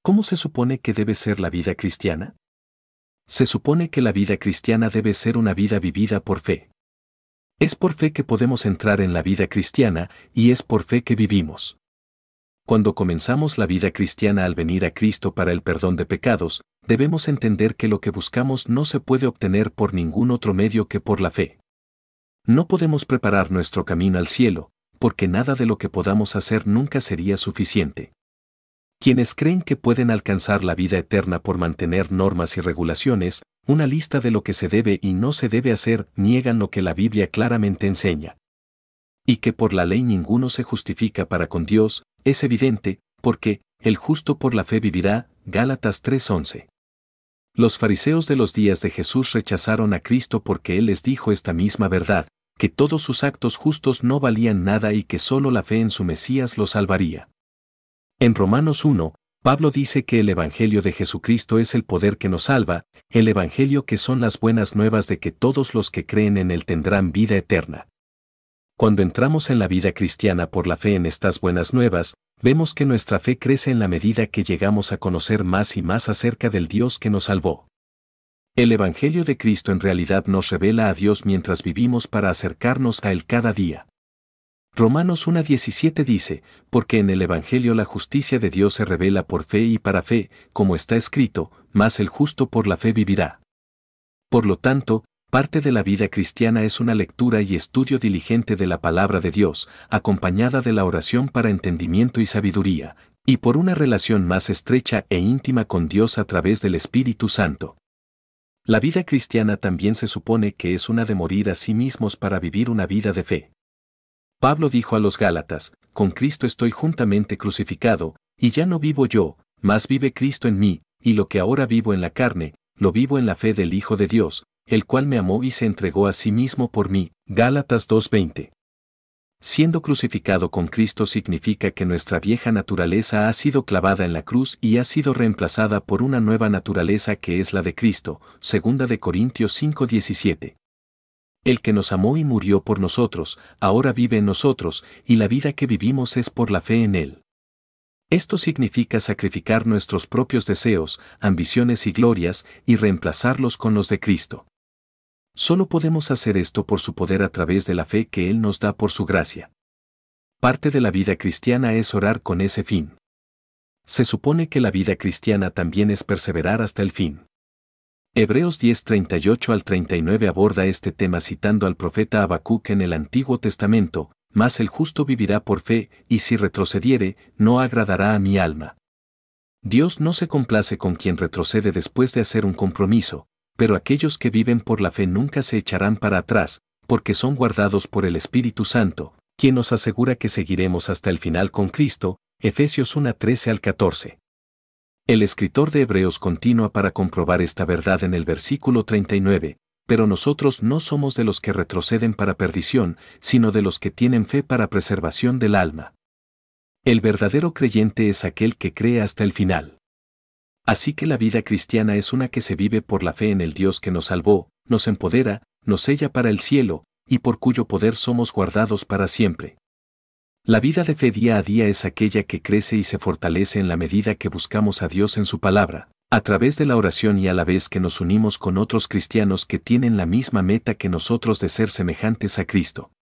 ¿Cómo se supone que debe ser la vida cristiana? Se supone que la vida cristiana debe ser una vida vivida por fe. Es por fe que podemos entrar en la vida cristiana y es por fe que vivimos. Cuando comenzamos la vida cristiana al venir a Cristo para el perdón de pecados, debemos entender que lo que buscamos no se puede obtener por ningún otro medio que por la fe. No podemos preparar nuestro camino al cielo, porque nada de lo que podamos hacer nunca sería suficiente. Quienes creen que pueden alcanzar la vida eterna por mantener normas y regulaciones, una lista de lo que se debe y no se debe hacer, niegan lo que la Biblia claramente enseña. Y que por la ley ninguno se justifica para con Dios, es evidente, porque el justo por la fe vivirá, Gálatas 3:11. Los fariseos de los días de Jesús rechazaron a Cristo porque Él les dijo esta misma verdad, que todos sus actos justos no valían nada y que solo la fe en su Mesías los salvaría. En Romanos 1, Pablo dice que el Evangelio de Jesucristo es el poder que nos salva, el Evangelio que son las buenas nuevas de que todos los que creen en Él tendrán vida eterna. Cuando entramos en la vida cristiana por la fe en estas buenas nuevas, vemos que nuestra fe crece en la medida que llegamos a conocer más y más acerca del Dios que nos salvó. El Evangelio de Cristo en realidad nos revela a Dios mientras vivimos para acercarnos a Él cada día. Romanos 1:17 dice, porque en el Evangelio la justicia de Dios se revela por fe y para fe, como está escrito, mas el justo por la fe vivirá. Por lo tanto, parte de la vida cristiana es una lectura y estudio diligente de la palabra de Dios, acompañada de la oración para entendimiento y sabiduría, y por una relación más estrecha e íntima con Dios a través del Espíritu Santo. La vida cristiana también se supone que es una de morir a sí mismos para vivir una vida de fe. Pablo dijo a los Gálatas, con Cristo estoy juntamente crucificado, y ya no vivo yo, mas vive Cristo en mí, y lo que ahora vivo en la carne, lo vivo en la fe del Hijo de Dios, el cual me amó y se entregó a sí mismo por mí. Gálatas 2:20. Siendo crucificado con Cristo significa que nuestra vieja naturaleza ha sido clavada en la cruz y ha sido reemplazada por una nueva naturaleza que es la de Cristo. 2 Corintios 5:17. El que nos amó y murió por nosotros, ahora vive en nosotros, y la vida que vivimos es por la fe en Él. Esto significa sacrificar nuestros propios deseos, ambiciones y glorias, y reemplazarlos con los de Cristo. Solo podemos hacer esto por su poder a través de la fe que Él nos da por su gracia. Parte de la vida cristiana es orar con ese fin. Se supone que la vida cristiana también es perseverar hasta el fin. Hebreos 10:38 al 39 aborda este tema citando al profeta Habacuc en el Antiguo Testamento, mas el justo vivirá por fe, y si retrocediere, no agradará a mi alma. Dios no se complace con quien retrocede después de hacer un compromiso, pero aquellos que viven por la fe nunca se echarán para atrás, porque son guardados por el Espíritu Santo, quien nos asegura que seguiremos hasta el final con Cristo. Efesios 1:13 al 14. El escritor de Hebreos continúa para comprobar esta verdad en el versículo 39, pero nosotros no somos de los que retroceden para perdición, sino de los que tienen fe para preservación del alma. El verdadero creyente es aquel que cree hasta el final. Así que la vida cristiana es una que se vive por la fe en el Dios que nos salvó, nos empodera, nos sella para el cielo, y por cuyo poder somos guardados para siempre. La vida de fe día a día es aquella que crece y se fortalece en la medida que buscamos a Dios en su palabra, a través de la oración y a la vez que nos unimos con otros cristianos que tienen la misma meta que nosotros de ser semejantes a Cristo.